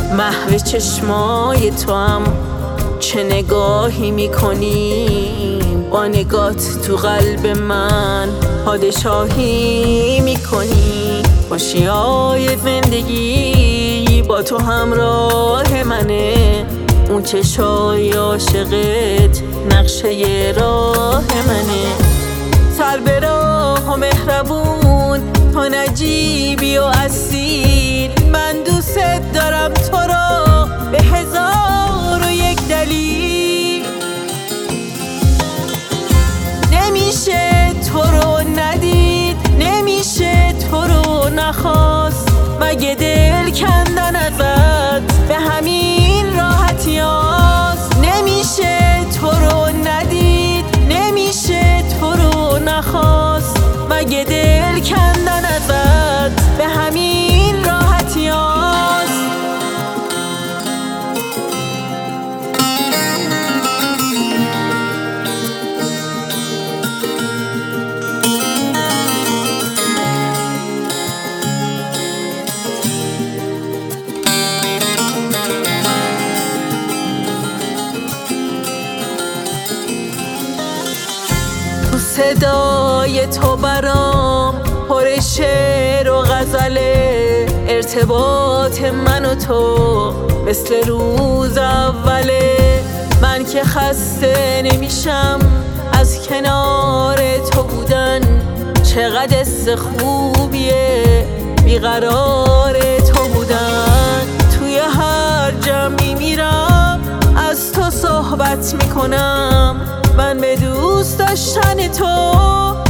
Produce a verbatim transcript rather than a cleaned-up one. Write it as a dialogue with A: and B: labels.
A: محو چشمای تو هم چه نگاهی میکنی، با نگات تو قلب من پادشاهی میکنی. خوشیای زندگی با تو همراه منه، اون چشای عاشقت نقشه راه منه. سر به راه و مهربون تو نجیبی و اصیل، من دوست دارم تو را به هزار و یک دلیل. نمیشه تو رو ندید، نمیشه تو رو نخواست، مگه دل کندن ازت به همین راحتی هاست. نمیشه تو رو ندید، نمیشه تو رو نخواست، مگه دل کندن ازت به همین راحتی هاست. صدای تو برام پر شعر و غزله، ارتباط من و تو مثل روز اوله. من که خسته نمیشم از کنار تو بودن، چقدر حس خوبیه بیقرار تو بودن. توی هر جمعی میرم از تو صحبت میکنم، من به دوست داشتن تو